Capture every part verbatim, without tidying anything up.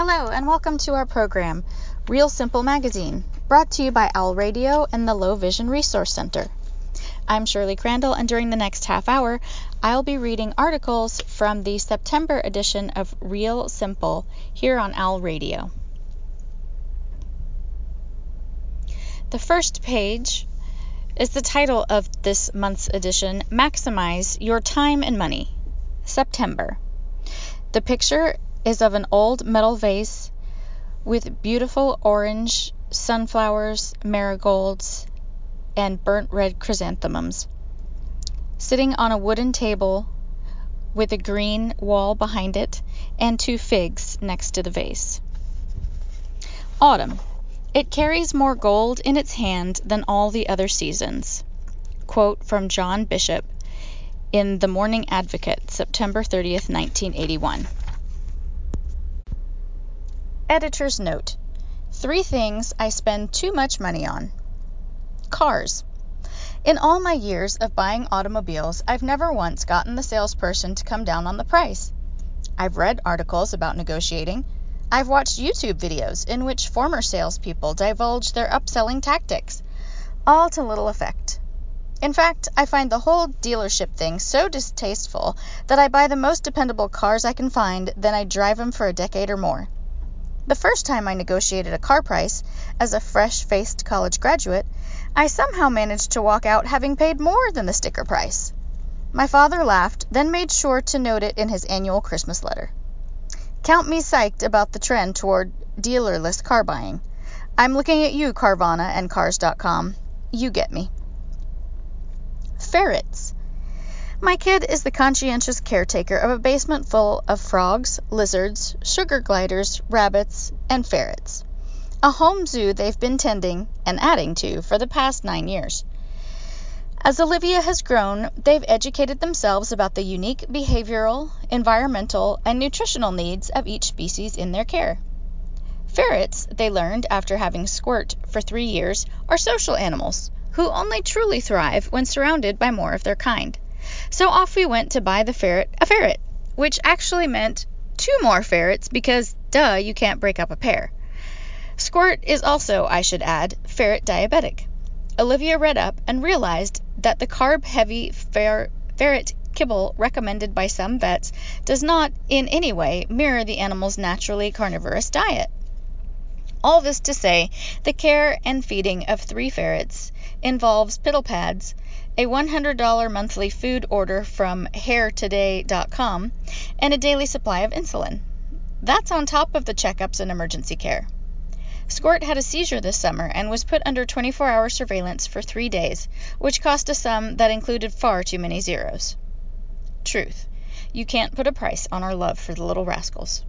Hello and welcome to our program, Real Simple Magazine, brought to you by Owl Radio and the Low Vision Resource Center. I'm Shirley Crandall, and during the next half hour, I'll be reading articles from the September edition of Real Simple here on Owl Radio. The first page is the title of this month's edition, Maximize Your Time and Money, September. The picture is of an old metal vase with beautiful orange sunflowers, marigolds, and burnt red chrysanthemums, sitting on a wooden table with a green wall behind it and two figs next to the vase. Autumn. It carries more gold in its hand than all the other seasons. Quote from John Bishop in The Morning Advocate, September thirtieth, nineteen eighty-one. Editor's note. Three things I spend too much money on. Cars. In all my years of buying automobiles, I've never once gotten the salesperson to come down on the price. I've read articles about negotiating. I've watched YouTube videos in which former salespeople divulge their upselling tactics, all to little effect. In fact, I find the whole dealership thing so distasteful that I buy the most dependable cars I can find, then I drive them for a decade or more. The first time I negotiated a car price, as a fresh-faced college graduate, I somehow managed to walk out having paid more than the sticker price. My father laughed, then made sure to note it in his annual Christmas letter. Count me psyched about the trend toward dealerless car buying. I'm looking at you, Carvana and Cars dot com. You get me. Ferrets. My kid is the conscientious caretaker of a basement full of frogs, lizards, sugar gliders, rabbits, and ferrets. A home zoo they've been tending and adding to for the past nine years. As Olivia has grown, they've educated themselves about the unique behavioral, environmental, and nutritional needs of each species in their care. Ferrets, they learned after having Squirt for three years, are social animals who only truly thrive when surrounded by more of their kind. So off we went to buy the ferret a ferret, which actually meant two more ferrets because, duh, you can't break up a pair. Squirt is also, I should add, ferret diabetic. Olivia read up and realized that the carb-heavy fer- ferret kibble recommended by some vets does not in any way mirror the animal's naturally carnivorous diet. All this to say, the care and feeding of three ferrets involves piddle pads, a one hundred dollars monthly food order from hair today dot com, and a daily supply of insulin. That's on top of the checkups and emergency care. Squirt had a seizure this summer and was put under twenty-four hour surveillance for three days, which cost a sum that included far too many zeros. Truth. You can't put a price on our love for the little rascals.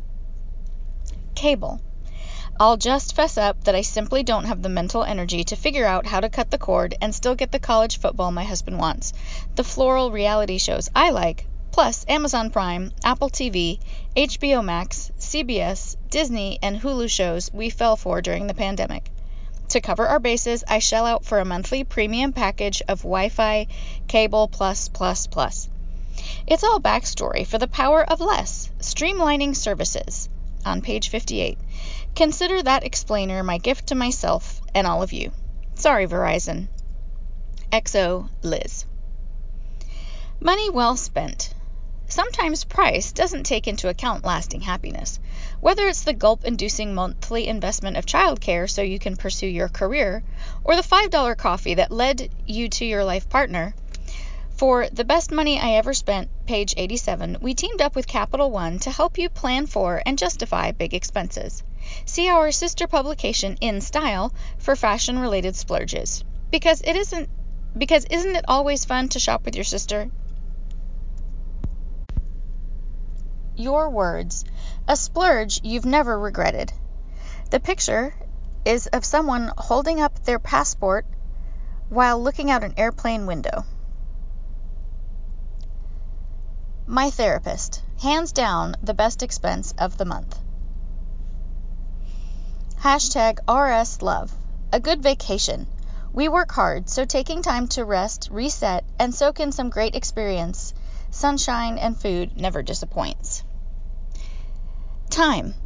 Cable. I'll just fess up that I simply don't have the mental energy to figure out how to cut the cord and still get the college football my husband wants, the floral reality shows I like, plus Amazon Prime, Apple T V, H B O Max, C B S, Disney, and Hulu shows we fell for during the pandemic. To cover our bases, I shell out for a monthly premium package of Wi-Fi, cable, plus, plus, plus. It's all backstory for the power of less, streamlining services. On page fifty-eight. Consider that explainer my gift to myself and all of you. Sorry, Verizon. X O Liz. Money well spent. Sometimes price doesn't take into account lasting happiness. Whether it's the gulp-inducing monthly investment of childcare so you can pursue your career, or the five dollar coffee that led you to your life partner, for The Best Money I Ever Spent, page eighty-seven, we teamed up with Capital One to help you plan for and justify big expenses. See our sister publication In Style for fashion-related splurges. Because it isn't because isn't it always fun to shop with your sister? Your words. A splurge you've never regretted. The picture is of someone holding up their passport while looking out an airplane window. My therapist. Hands down the best expense of the month. Hashtag R S Love. A good vacation. We work hard, so taking time to rest, reset, and soak in some great experience, sunshine, and food never disappoints. Time.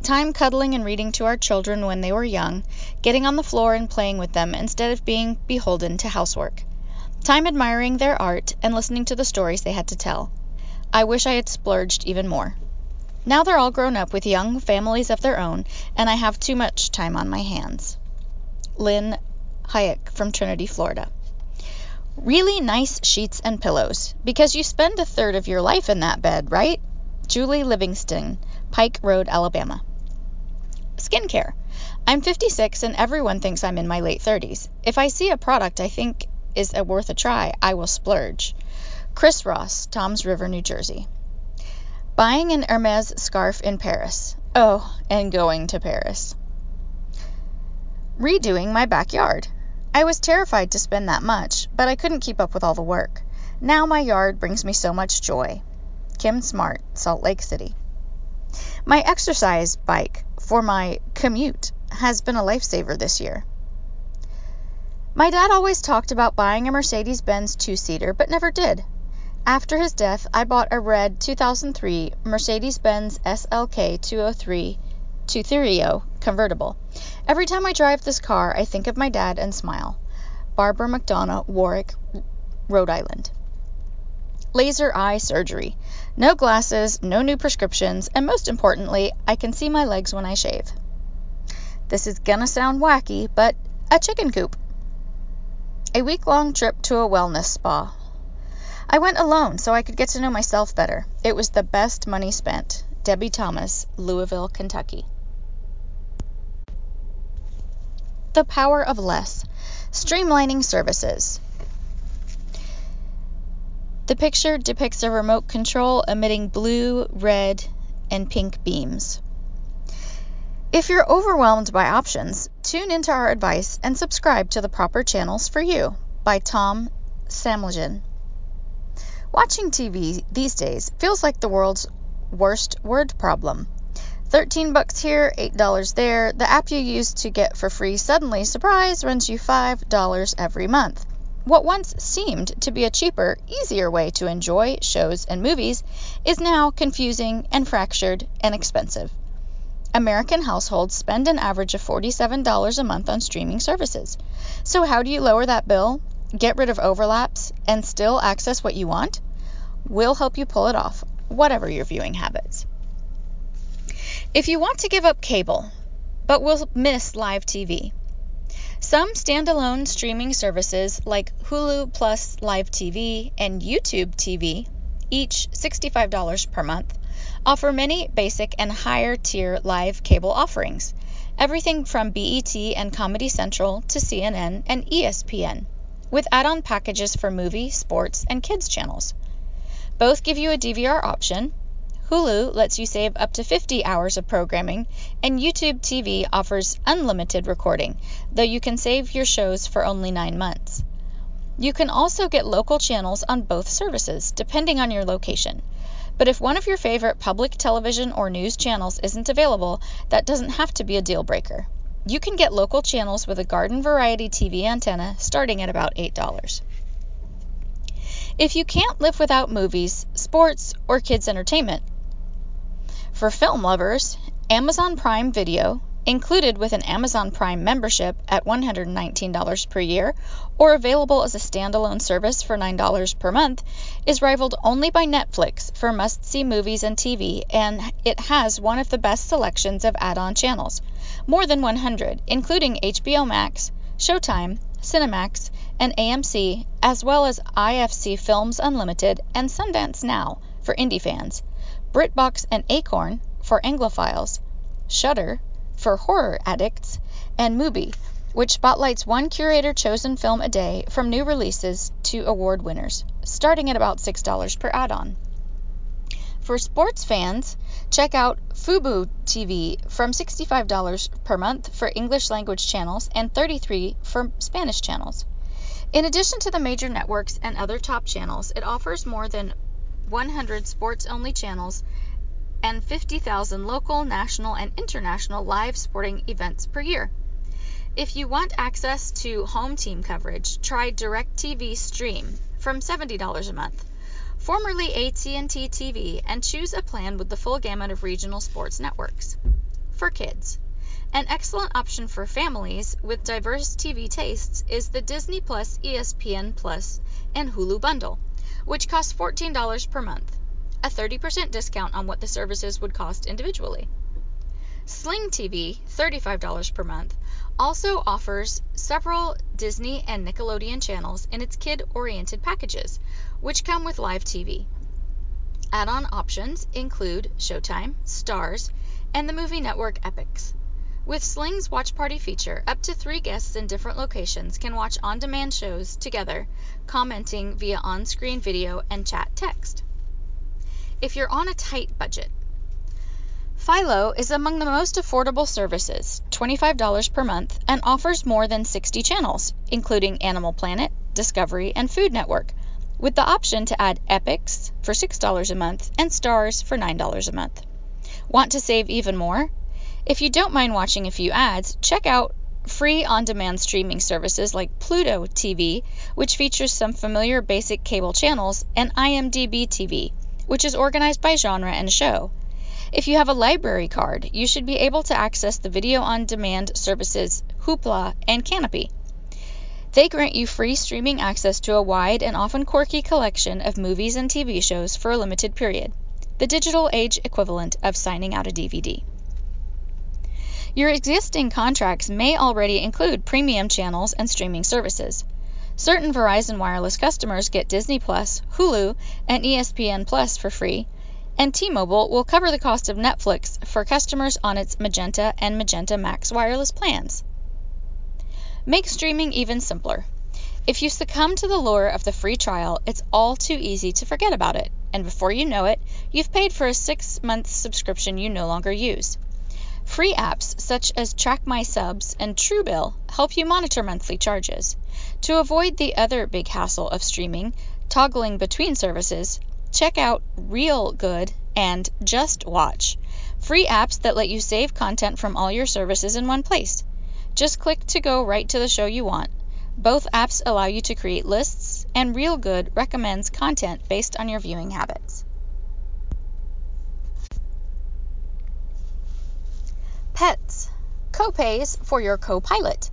time cuddling and reading to our children when they were young, getting on the floor and playing with them instead of being beholden to housework, time admiring their art and listening to the stories they had to tell. I wish I had splurged even more. Now they're all grown up with young families of their own, and I have too much time on my hands. Lynn Hayek from Trinity, Florida. Really nice sheets and pillows, because you spend a third of your life in that bed, right? Julie Livingston, Pike Road, Alabama. Skincare. I'm fifty-six and everyone thinks I'm in my late thirties. If I see a product I think is a worth a try, I will splurge. Chris Ross, Toms River, New Jersey. Buying an Hermes scarf in Paris. Oh, and going to Paris. Redoing my backyard. I was terrified to spend that much, but I couldn't keep up with all the work. Now my yard brings me so much joy. Kim Smart, Salt Lake City. My exercise bike for my commute has been a lifesaver this year. My dad always talked about buying a Mercedes-Benz two-seater, but never did. After his death, I bought a red two thousand three Mercedes-Benz S L K two oh three Tuthero convertible. Every time I drive this car, I think of my dad and smile. Barbara McDonough, Warwick, Rhode Island. Laser eye surgery. No glasses, no new prescriptions, and most importantly, I can see my legs when I shave. This is gonna sound wacky, but a chicken coop. A week-long trip to a wellness spa. I went alone so I could get to know myself better. It was the best money spent. Debbie Thomas, Louisville, Kentucky. The power of less. Streamlining services. The picture depicts a remote control emitting blue, red, and pink beams. If you're overwhelmed by options, tune into our advice and subscribe to the proper channels for you by Tom Samlegen. Watching T V these days feels like the world's worst word problem. thirteen bucks here, eight dollars there. The app you used to get for free suddenly, surprise, runs you five dollars every month. What once seemed to be a cheaper, easier way to enjoy shows and movies is now confusing and fractured and expensive. American households spend an average of forty-seven dollars a month on streaming services. So how do you lower that bill, get rid of overlaps, and still access what you want? We'll help you pull it off, whatever your viewing habits. If you want to give up cable, but will miss live T V, some standalone streaming services like Hulu Plus Live T V and YouTube T V, each sixty-five dollars per month, offer many basic and higher tier live cable offerings, everything from B E T and Comedy Central to C N N and E S P N, with add-on packages for movie, sports, and kids channels. Both give you a D V R option. Hulu lets you save up to fifty hours of programming, and YouTube T V offers unlimited recording, though you can save your shows for only nine months. You can also get local channels on both services, depending on your location. But if one of your favorite public television or news channels isn't available, that doesn't have to be a deal breaker. You can get local channels with a garden variety T V antenna starting at about eight dollars. If you can't live without movies, sports, or kids' entertainment, for film lovers, Amazon Prime Video, included with an Amazon Prime membership at one hundred nineteen dollars per year, or available as a standalone service for nine dollars per month, is rivaled only by Netflix for must-see movies and T V, and it has one of the best selections of add-on channels, more than one hundred, including H B O Max, Showtime, Cinemax, and A M C, as well as I F C Films Unlimited and Sundance Now for indie fans, BritBox and Acorn for Anglophiles, Shudder for horror addicts, and Mubi, which spotlights one curator-chosen film a day from new releases to award winners, starting at about six dollars per add-on. For sports fans, check out Fubo T V from sixty-five dollars per month for English language channels and thirty-three dollars for Spanish channels. In addition to the major networks and other top channels, it offers more than one hundred sports-only channels and fifty thousand local, national, and international live sporting events per year. If you want access to home team coverage, try DirecTV Stream from seventy dollars a month, formerly A T and T T V, and choose a plan with the full gamut of regional sports networks. for kids. An excellent option for families with diverse T V tastes is the Disney Plus, E S P N Plus, and Hulu bundle, which costs fourteen dollars per month, a thirty percent discount on what the services would cost individually. Sling T V, thirty-five dollars per month, also offers several Disney and Nickelodeon channels in its kid-oriented packages, which come with live T V. Add-on options include Showtime, Starz, and the movie network Epix. With Sling's Watch Party feature, up to three guests in different locations can watch on-demand shows together, commenting via on-screen video and chat text. If you're on a tight budget, Philo is among the most affordable services, twenty-five dollars per month, and offers more than sixty channels, including Animal Planet, Discovery, and Food Network, with the option to add Epix for six dollars a month and Starz for nine dollars a month. Want to save even more? If you don't mind watching a few ads, check out free on-demand streaming services like Pluto T V, which features some familiar basic cable channels, and IMDb T V, which is organized by genre and show. If you have a library card, you should be able to access the video-on-demand services Hoopla and Canopy. They grant you free streaming access to a wide and often quirky collection of movies and T V shows for a limited period, the digital age equivalent of signing out a D V D. Your existing contracts may already include premium channels and streaming services. Certain Verizon Wireless customers get Disney Plus, Hulu, and E S P N Plus for free, and T-Mobile will cover the cost of Netflix for customers on its Magenta and Magenta Max wireless plans. Make streaming even simpler. If you succumb to the lure of the free trial, it's all too easy to forget about it, and before you know it, you've paid for a six-month subscription you no longer use. Free apps such as Track My Subs and Truebill help you monitor monthly charges. To avoid the other big hassle of streaming, toggling between services, check out Real Good and Just Watch, free apps that let you save content from all your services in one place. Just click to go right to the show you want. Both apps allow you to create lists, and Real Good recommends content based on your viewing habits. Pets. Copays for your co-pilot.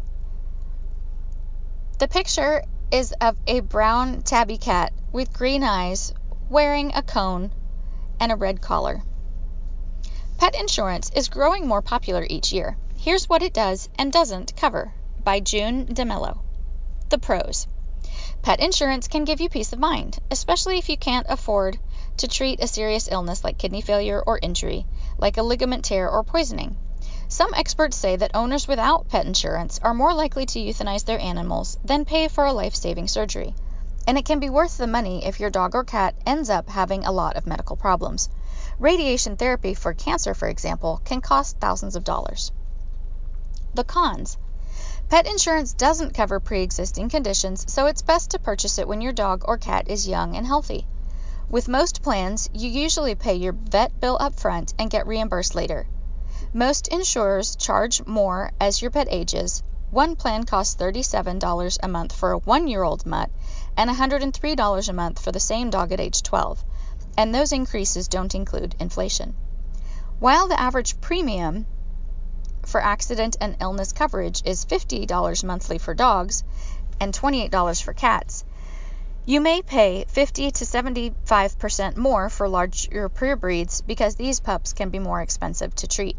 The picture is of a brown tabby cat with green eyes wearing a cone and a red collar. Pet insurance is growing more popular each year. Here's what it does and doesn't cover, by June DeMello. The pros. Pet insurance can give you peace of mind, especially if you can't afford to treat a serious illness like kidney failure or injury, like a ligament tear or poisoning. Some experts say that owners without pet insurance are more likely to euthanize their animals than pay for a life-saving surgery, and it can be worth the money if your dog or cat ends up having a lot of medical problems. Radiation therapy for cancer, for example, can cost thousands of dollars. The cons. Pet insurance doesn't cover pre-existing conditions, so it's best to purchase it when your dog or cat is young and healthy. With most plans, you usually pay your vet bill up front and get reimbursed later. Most insurers charge more as your pet ages. One plan costs thirty-seven dollars a month for a one-year-old mutt and one hundred three dollars a month for the same dog at age twelve, and those increases don't include inflation. While the average premium for accident and illness coverage is fifty dollars monthly for dogs and twenty-eight dollars for cats, you may pay fifty to seventy-five percent more for larger pure breeds because these pups can be more expensive to treat.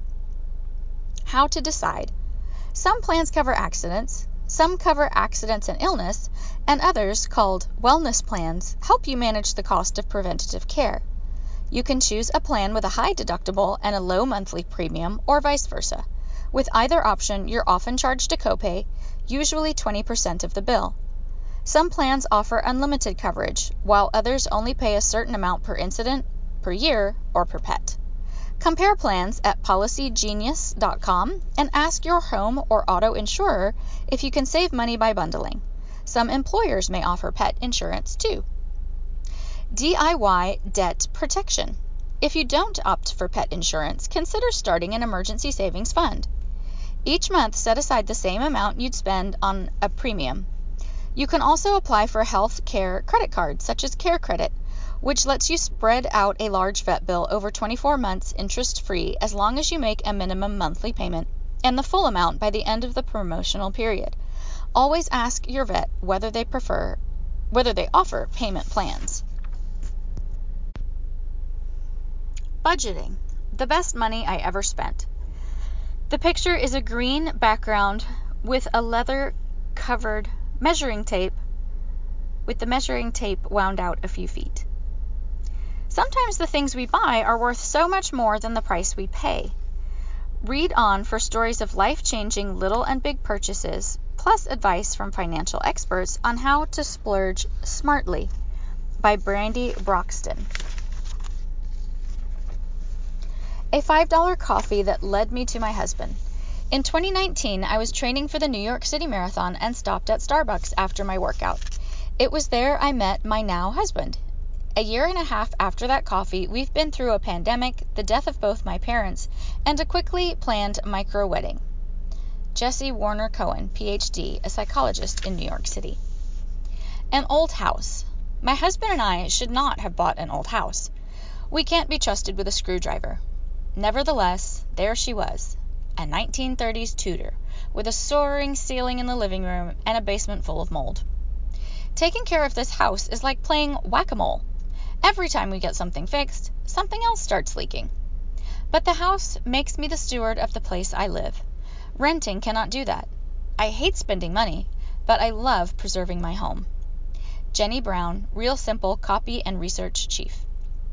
How to decide. Some plans cover accidents, some cover accidents and illness, and others, called wellness plans, help you manage the cost of preventative care. You can choose a plan with a high deductible and a low monthly premium, or vice versa. With either option, you're often charged a copay, usually twenty percent of the bill. Some plans offer unlimited coverage, while others only pay a certain amount per incident, per year, or per pet. Compare plans at policy genius dot com and ask your home or auto insurer if you can save money by bundling. Some employers may offer pet insurance too. D I Y debt protection. If you don't opt for pet insurance, consider starting an emergency savings fund. Each month, set aside the same amount you'd spend on a premium. You can also apply for a health care credit card, such as Care Credit, which lets you spread out a large vet bill over twenty-four months interest-free as long as you make a minimum monthly payment and the full amount by the end of the promotional period. Always ask your vet whether they prefer whether they offer payment plans. Budgeting. The best money I ever spent. The picture is a green background with a leather covered measuring tape with the measuring tape wound out a few feet. Sometimes the things we buy are worth so much more than the price we pay. Read on for stories of life-changing little and big purchases, plus advice from financial experts on how to splurge smartly, by Brandy Broxton. A five dollar coffee that led me to my husband. In twenty nineteen, I was training for the New York City Marathon and stopped at Starbucks after my workout. It was there I met my now husband. A year and a half after that coffee, we've been through a pandemic, the death of both my parents, and a quickly planned micro-wedding. Jesse Warner Cohen, P H D, a psychologist in New York City. An old house. My husband and I should not have bought an old house. We can't be trusted with a screwdriver. Nevertheless, there she was, a nineteen thirties Tudor, with a soaring ceiling in the living room and a basement full of mold. Taking care of this house is like playing whack-a-mole. Every time we get something fixed, something else starts leaking. But the house makes me the steward of the place I live. Renting cannot do that. I hate spending money, but I love preserving my home. Jenny Brown, Real Simple Copy and Research Chief.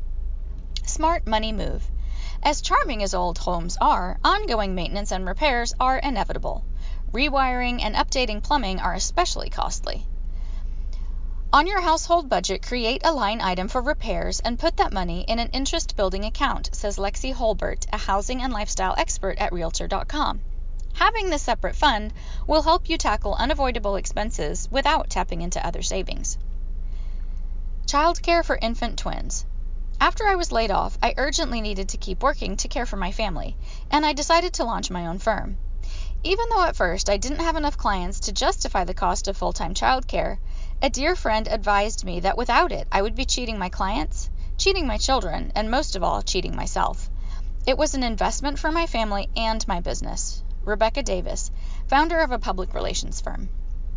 Smart money move. As charming as old homes are, ongoing maintenance and repairs are inevitable. Rewiring and updating plumbing are especially costly. On your household budget, create a line item for repairs and put that money in an interest-building account, says Lexi Holbert, a housing and lifestyle expert at Realtor dot com. Having this separate fund will help you tackle unavoidable expenses without tapping into other savings. Childcare for infant twins. After I was laid off, I urgently needed to keep working to care for my family, and I decided to launch my own firm. Even though at first I didn't have enough clients to justify the cost of full-time childcare, a dear friend advised me that without it, I would be cheating my clients, cheating my children, and most of all, cheating myself. It was an investment for my family and my business. Rebecca Davis, founder of a public relations firm.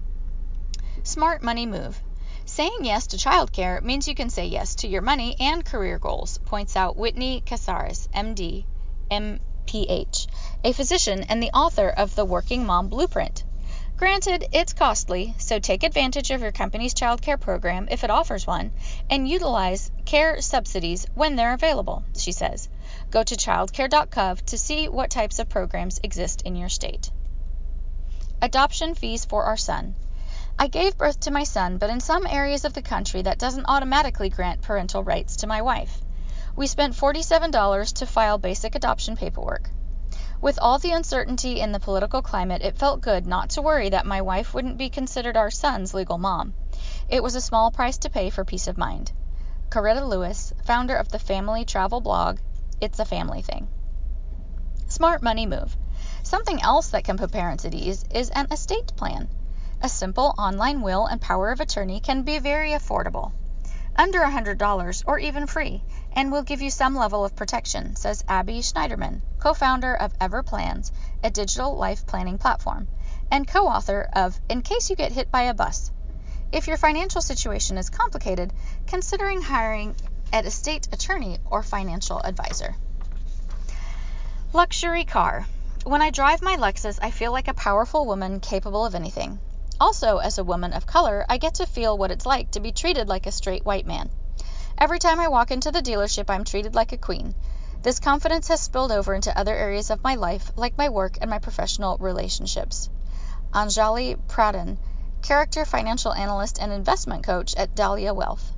Smart money move. Saying yes to childcare means you can say yes to your money and career goals, points out Whitney Casares, M D, M P H, a physician and the author of The Working Mom Blueprint. Granted, it's costly, so take advantage of your company's childcare program if it offers one, and utilize care subsidies when they're available, she says. Go to childcare dot gov to see what types of programs exist in your state. Adoption fees for our son. I gave birth to my son, but in some areas of the country that doesn't automatically grant parental rights to my wife. We spent forty-seven dollars to file basic adoption paperwork. With all the uncertainty in the political climate, it felt good not to worry that my wife wouldn't be considered our son's legal mom. It was a small price to pay for peace of mind. Coretta Lewis, founder of the family travel blog, It's a Family Thing. Smart money move. Something else that can put parents at ease is an estate plan. A simple online will and power of attorney can be very affordable, under one hundred dollars or even free, and will give you some level of protection, says Abby Schneiderman, co-founder of EverPlans, a digital life planning platform, and co-author of In Case You Get Hit by a Bus. If your financial situation is complicated, considering hiring an estate attorney or financial advisor. Luxury car. When I drive my Lexus, I feel like a powerful woman capable of anything. Also, as a woman of color, I get to feel what it's like to be treated like a straight white man. Every time I walk into the dealership, I'm treated like a queen. This confidence has spilled over into other areas of my life, like my work and my professional relationships. Anjali Pradhan, character financial analyst and investment coach at Dahlia Wealth.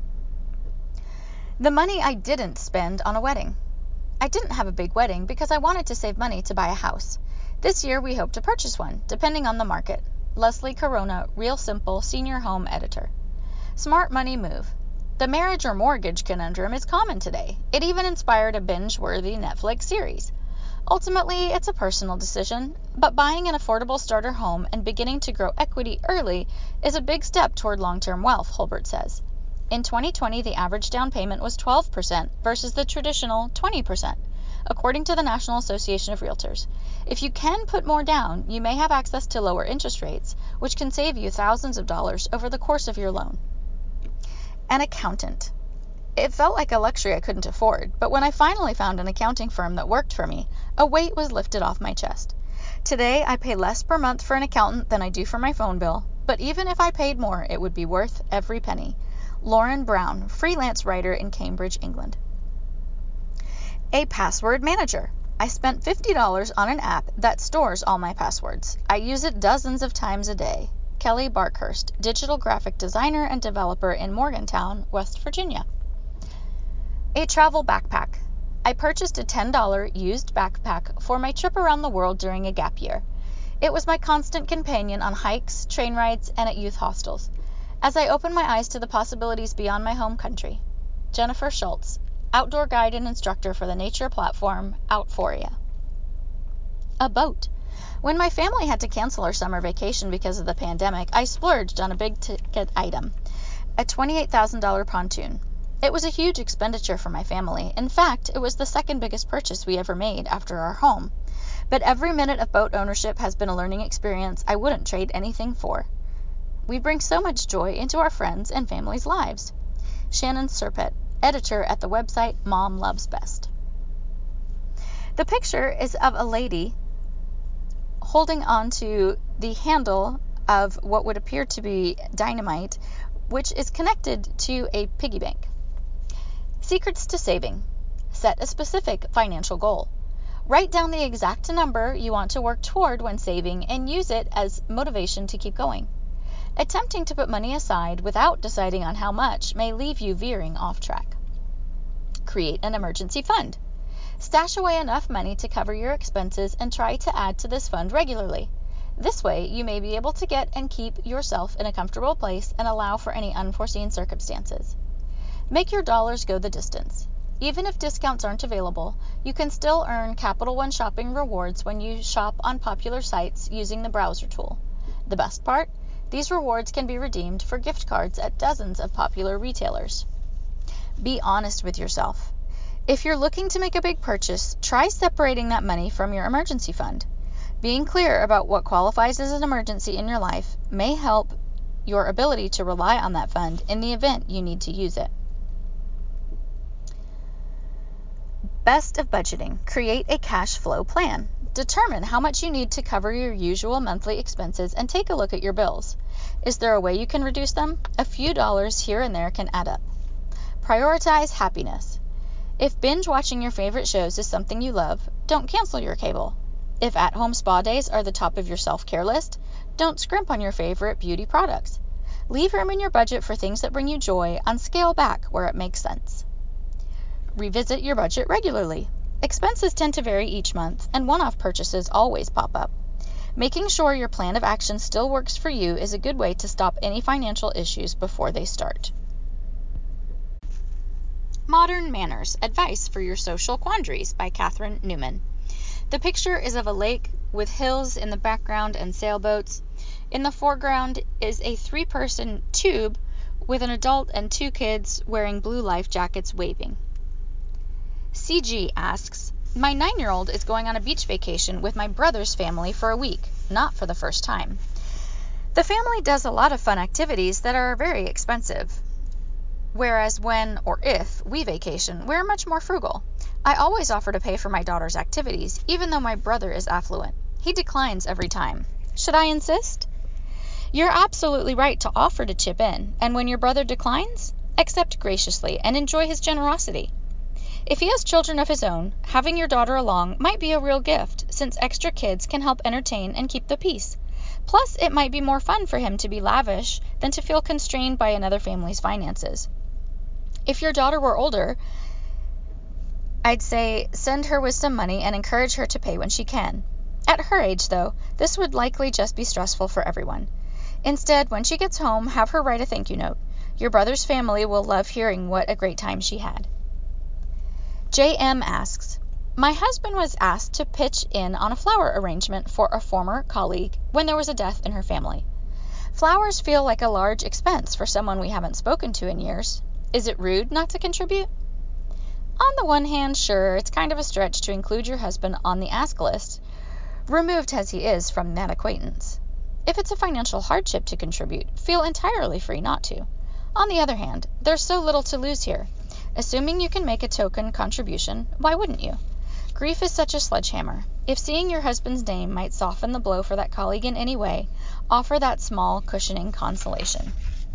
The money I didn't spend on a wedding. I didn't have a big wedding because I wanted to save money to buy a house. This year we hope to purchase one, depending on the market. Leslie Corona, Real Simple Senior Home Editor. Smart money move. The marriage or mortgage conundrum is common today. It even inspired a binge-worthy Netflix series. Ultimately, it's a personal decision, but buying an affordable starter home and beginning to grow equity early is a big step toward long-term wealth, Holbert says. In twenty twenty, the average down payment was twelve percent versus the traditional twenty percent, according to the National Association of Realtors. If you can put more down, you may have access to lower interest rates, which can save you thousands of dollars over the course of your loan. An accountant. It felt like a luxury I couldn't afford, but when I finally found an accounting firm that worked for me, a weight was lifted off my chest. Today, I pay less per month for an accountant than I do for my phone bill, but even if I paid more, it would be worth every penny. Lauren Brown, freelance writer in Cambridge, England. A password manager. I spent fifty dollars on an app that stores all my passwords. I use it dozens of times a day. Kelly Barkhurst, digital graphic designer and developer in Morgantown, West Virginia. A travel backpack. I purchased a ten dollars used backpack for my trip around the world during a gap year. It was my constant companion on hikes, train rides, and at youth hostels, as I opened my eyes to the possibilities beyond my home country. Jennifer Schultz, outdoor guide and instructor for the nature platform Outforia. A boat. When my family had to cancel our summer vacation because of the pandemic, I splurged on a big ticket item, a twenty-eight thousand dollars pontoon. It was a huge expenditure for my family. In fact, it was the second biggest purchase we ever made after our home. But every minute of boat ownership has been a learning experience I wouldn't trade anything for. We bring so much joy into our friends' and families' lives. Shannon Serpett, editor at the website Mom Loves Best. The picture is of a lady holding onto the handle of what would appear to be dynamite, which is connected to a piggy bank. Secrets to saving. Set a specific financial goal. Write down the exact number you want to work toward when saving and use it as motivation to keep going. Attempting to put money aside without deciding on how much may leave you veering off track. Create an emergency fund. Stash away enough money to cover your expenses and try to add to this fund regularly. This way, you may be able to get and keep yourself in a comfortable place and allow for any unforeseen circumstances. Make your dollars go the distance. Even if discounts aren't available, you can still earn Capital One shopping rewards when you shop on popular sites using the browser tool. The best part? These rewards can be redeemed for gift cards at dozens of popular retailers. Be honest with yourself. If you're looking to make a big purchase, try separating that money from your emergency fund. Being clear about what qualifies as an emergency in your life may help your ability to rely on that fund in the event you need to use it. Best of budgeting. Create a cash flow plan. Determine how much you need to cover your usual monthly expenses and take a look at your bills. Is there a way you can reduce them? A few dollars here and there can add up. Prioritize happiness. If binge watching your favorite shows is something you love, don't cancel your cable. If at-home spa days are the top of your self-care list, don't scrimp on your favorite beauty products. Leave room in your budget for things that bring you joy and scale back where it makes sense. Revisit your budget regularly. Expenses tend to vary each month, and one-off purchases always pop up. Making sure your plan of action still works for you is a good way to stop any financial issues before they start. Modern Manners, Advice for Your Social Quandaries by Catherine Newman. The picture is of a lake with hills in the background and sailboats. In the foreground is a three-person tube with an adult and two kids wearing blue life jackets waving. C G asks, my nine-year-old is going on a beach vacation with my brother's family for a week, not for the first time. The family does a lot of fun activities that are very expensive, whereas when, or if, we vacation, we're much more frugal. I always offer to pay for my daughter's activities, even though my brother is affluent. He declines every time. Should I insist? You're absolutely right to offer to chip in, and when your brother declines, accept graciously and enjoy his generosity. If he has children of his own, having your daughter along might be a real gift, since extra kids can help entertain and keep the peace. Plus, it might be more fun for him to be lavish than to feel constrained by another family's finances. If your daughter were older, I'd say send her with some money and encourage her to pay when she can. At her age, though, this would likely just be stressful for everyone. Instead, when she gets home, have her write a thank you note. Your brother's family will love hearing what a great time she had. J M asks, my husband was asked to pitch in on a flower arrangement for a former colleague when there was a death in her family. Flowers feel like a large expense for someone we haven't spoken to in years. Is it rude not to contribute? On the one hand, sure, it's kind of a stretch to include your husband on the ask list, removed as he is from that acquaintance. If it's a financial hardship to contribute, feel entirely free not to. On the other hand, there's so little to lose here. Assuming you can make a token contribution, why wouldn't you? Grief is such a sledgehammer. If seeing your husband's name might soften the blow for that colleague in any way, offer that small, cushioning consolation.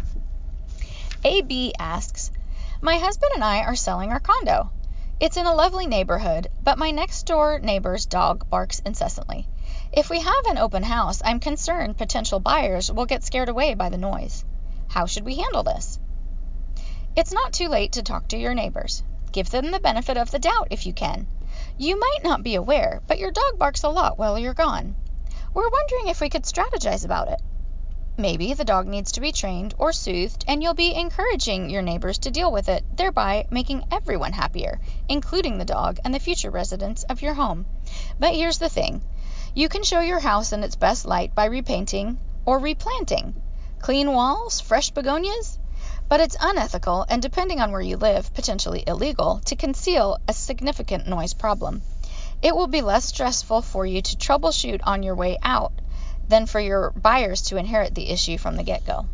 A B asks, my husband and I are selling our condo. It's in a lovely neighborhood, but my next door neighbor's dog barks incessantly. If we have an open house, I'm concerned potential buyers will get scared away by the noise. How should we handle this? It's not too late to talk to your neighbors. Give them the benefit of the doubt if you can. You might not be aware, but your dog barks a lot while you're gone. We're wondering if we could strategize about it. Maybe the dog needs to be trained or soothed, and you'll be encouraging your neighbors to deal with it, thereby making everyone happier, including the dog and the future residents of your home. But here's the thing. You can show your house in its best light by repainting or replanting. Clean walls, fresh begonias? But it's unethical and, depending on where you live, potentially illegal, to conceal a significant noise problem. It will be less stressful for you to troubleshoot on your way out than for your buyers to inherit the issue from the get-go.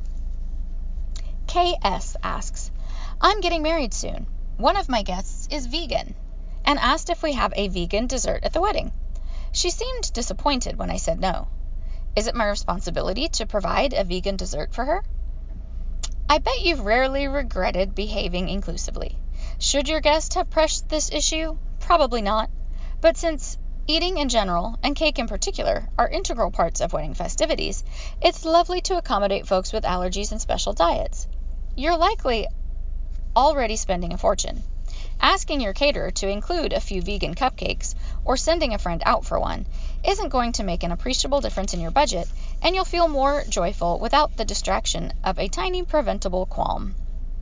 K S asks, I'm getting married soon. One of my guests is vegan and asked if we have a vegan dessert at the wedding. She seemed disappointed when I said no. Is it my responsibility to provide a vegan dessert for her? I bet you've rarely regretted behaving inclusively. Should your guest have pressed this issue? Probably not. But since eating in general, and cake in particular, are integral parts of wedding festivities, it's lovely to accommodate folks with allergies and special diets. You're likely already spending a fortune. Asking your caterer to include a few vegan cupcakes, or sending a friend out for one, isn't going to make an appreciable difference in your budget, and you'll feel more joyful without the distraction of a tiny preventable qualm.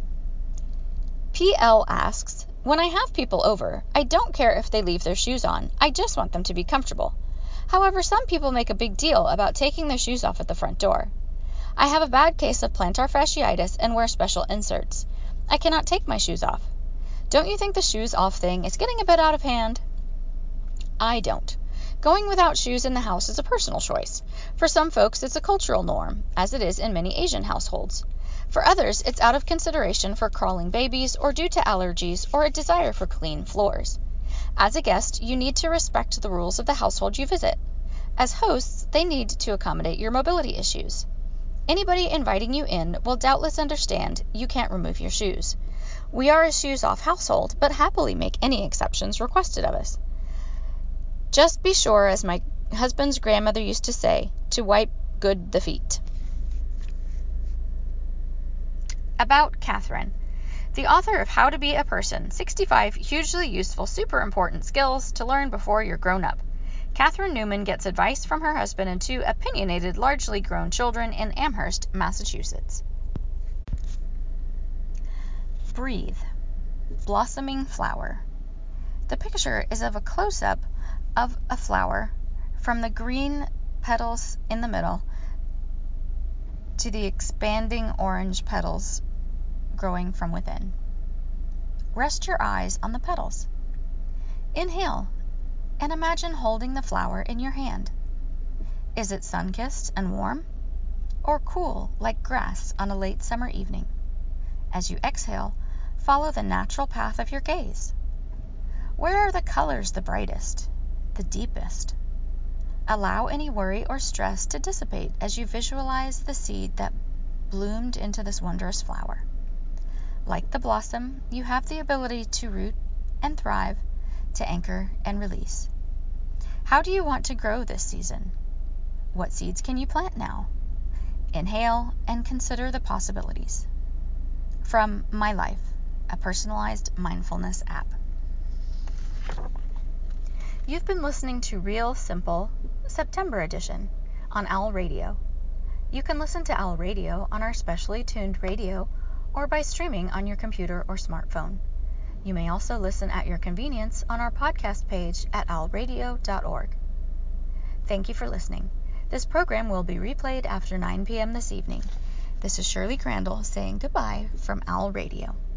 P L asks, when I have people over, I don't care if they leave their shoes on. I just want them to be comfortable. However, some people make a big deal about taking their shoes off at the front door. I have a bad case of plantar fasciitis and wear special inserts. I cannot take my shoes off. Don't you think the shoes off thing is getting a bit out of hand? I don't. Going without shoes in the house is a personal choice. For some folks, it's a cultural norm, as it is in many Asian households. For others, it's out of consideration for crawling babies or due to allergies or a desire for clean floors. As a guest, you need to respect the rules of the household you visit. As hosts, they need to accommodate your mobility issues. Anybody inviting you in will doubtless understand you can't remove your shoes. We are a shoes-off household, but happily make any exceptions requested of us. Just be sure, as my husband's grandmother used to say, to wipe good the feet. About Catherine, the author of How to Be a Person, sixty-five Hugely Useful Super Important Skills to Learn Before You're Grown Up. Catherine Newman gets advice from her husband and two opinionated, largely grown children in Amherst, Massachusetts. Breathe. Blossoming flower. The picture is of a close-up of a flower from the green petals in the middle to the expanding orange petals growing from within. Rest your eyes on the petals. Inhale and imagine holding the flower in your hand. Is it sun-kissed and warm, or cool like grass on a late summer evening? As you exhale, follow the natural path of your gaze. Where are the colors the brightest, the deepest? Allow any worry or stress to dissipate as you visualize the seed that bloomed into this wondrous flower. Like the blossom, you have the ability to root and thrive, to anchor and release. How do you want to grow this season? What seeds can you plant now? Inhale and consider the possibilities. From My Life, a personalized mindfulness app. You've been listening to Real Simple, September edition, on Owl Radio. You can listen to Owl Radio on our specially tuned radio or by streaming on your computer or smartphone. You may also listen at your convenience on our podcast page at owl radio dot org. Thank you for listening. This program will be replayed after nine p.m. this evening. This is Shirley Crandall saying goodbye from Owl Radio.